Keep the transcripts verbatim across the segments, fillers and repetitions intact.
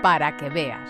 para que veas.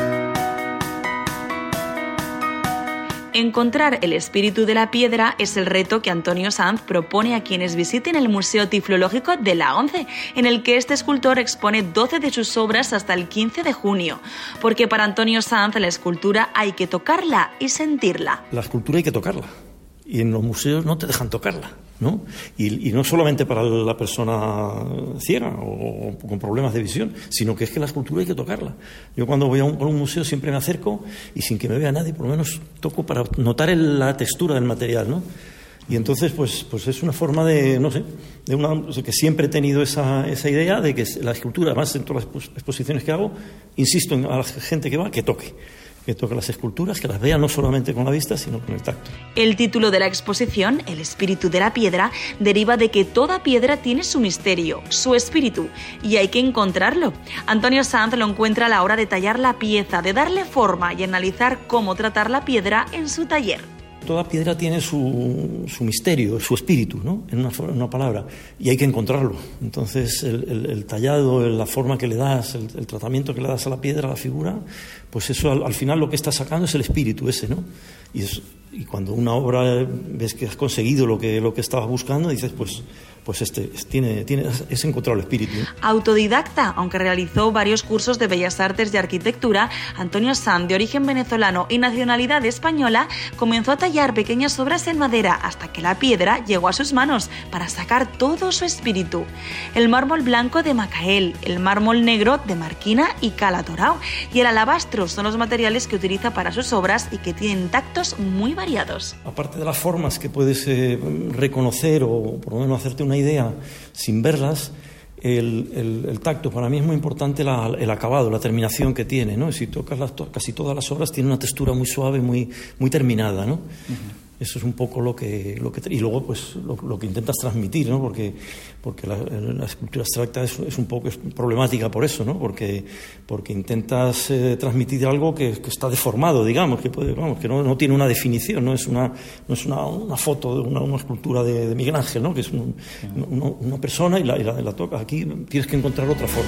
Encontrar el espíritu de la piedra es el reto que Antonio Sanz propone a quienes visiten el Museo Tiflológico de la ONCE, en el que este escultor expone doce de sus obras hasta el quince de junio. Porque para Antonio Sanz la escultura hay que tocarla y sentirla. La escultura hay que tocarla. Y en los museos no te dejan tocarla, ¿no? Y, y no solamente para la persona ciega o, o con problemas de visión, sino que es que la escultura hay que tocarla. Yo cuando voy a un, a un museo siempre me acerco y sin que me vea nadie, por lo menos toco para notar el, la textura del material, ¿no? Y entonces, pues, pues es una forma de, no sé, de una, que siempre he tenido esa, esa idea de que la escultura, además en todas las exposiciones que hago, insisto en, a la gente que va, que toque. que toque las esculturas, que las vea no solamente con la vista, sino con el tacto. El título de la exposición, El espíritu de la piedra, deriva de que toda piedra tiene su misterio, su espíritu, y hay que encontrarlo. Antonio Sanz lo encuentra a la hora de tallar la pieza, de darle forma y analizar cómo tratar la piedra en su taller. Toda piedra tiene su, su misterio, su espíritu, ¿no? En una, en una palabra, y hay que encontrarlo. Entonces, el, el, el tallado, la forma que le das, el, el tratamiento que le das a la piedra, a la figura, pues eso al, al final lo que está sacando es el espíritu ese, ¿no? Y, es, y cuando una obra ves que has conseguido lo que, lo que estabas buscando, dices, pues, pues este tiene, tiene, es encontrar el espíritu. Autodidacta, aunque realizó varios cursos de Bellas Artes y Arquitectura, Antonio Sanz, de origen venezolano y nacionalidad española, comenzó a tallar pequeñas obras en madera hasta que la piedra llegó a sus manos para sacar todo su espíritu. El mármol blanco de Macael, el mármol negro de Marquina y Cala Torao y el alabastro son los materiales que utiliza para sus obras y que tienen tactos muy variados. Aparte de las formas que puedes eh, reconocer o por lo menos hacerte una idea sin verlas, el, el, el tacto para mí es muy importante, la, el acabado, la terminación que tiene, ¿no? Si tocas las, to, casi todas las obras tienen una textura muy suave, muy, muy terminada, ¿no? Uh-huh. Eso es un poco lo que, lo que y luego pues lo, lo que intentas transmitir, ¿no? Porque, porque la, la escultura abstracta es, es un poco es problemática por eso, ¿no? Porque, porque intentas eh, transmitir algo que, que está deformado, digamos, que puede, vamos, que no, no tiene una definición, no es una, no es una, una foto de una, una escultura de, de Miguel Ángel, ¿no? Que es un, uh-huh. una, una persona y la, y la, la tocas. Aquí tienes que encontrar otra forma.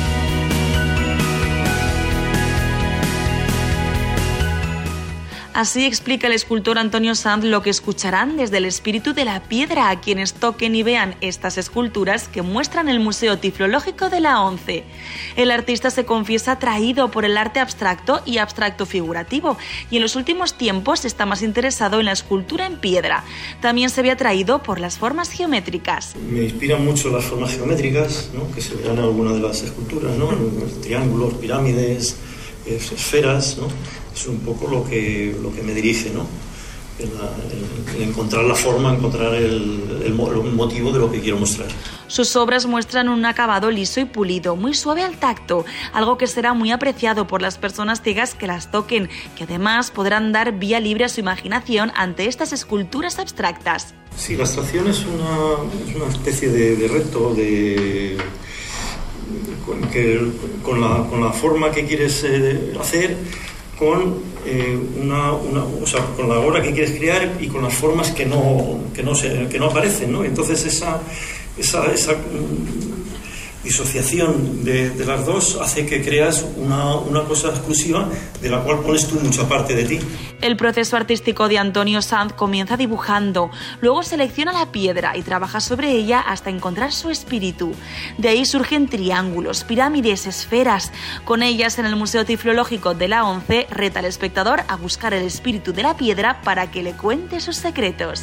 Así explica el escultor Antonio Sanz lo que escucharán desde el espíritu de la piedra a quienes toquen y vean estas esculturas que muestran el Museo Tiflológico de la ONCE. El artista se confiesa atraído por el arte abstracto y abstracto figurativo y en los últimos tiempos está más interesado en la escultura en piedra. También se ve atraído por las formas geométricas. Me inspiran mucho las formas geométricas, ¿no? Que se verán en algunas de las esculturas, ¿no? Triángulos, pirámides, esferas, ¿no? Es un poco lo que, lo que me dirige, ¿no? El, el, el encontrar la forma, encontrar el, el, el motivo de lo que quiero mostrar. Sus obras muestran un acabado liso y pulido, muy suave al tacto, algo que será muy apreciado por las personas ciegas que las toquen, que además podrán dar vía libre a su imaginación ante estas esculturas abstractas. Sí, la abstracción es una, es una especie de, de reto, de... Con, que, con, la, con la forma que quieres eh, hacer, con eh, una, una, o sea, con la obra que quieres crear y con las formas que no que no se, que no aparecen, ¿no? Entonces esa esa, esa disociación de, de las dos hace que creas una, una cosa exclusiva de la cual pones tú mucha parte de ti. El proceso artístico de Antonio Sanz comienza dibujando, luego selecciona la piedra y trabaja sobre ella hasta encontrar su espíritu. De ahí surgen triángulos, pirámides, esferas. Con ellas en el Museo Tiflológico de la ONCE reta al espectador a buscar el espíritu de la piedra para que le cuente sus secretos.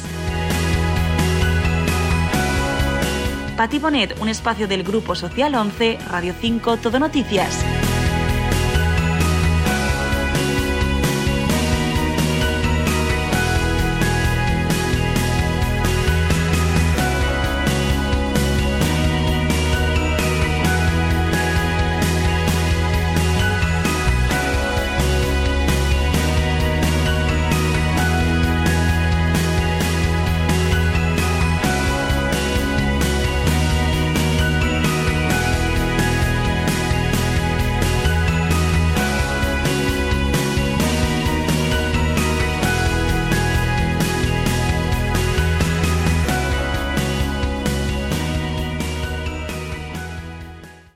Pati Bonet, un espacio del Grupo Social ONCE, Radio cinco, Todo Noticias.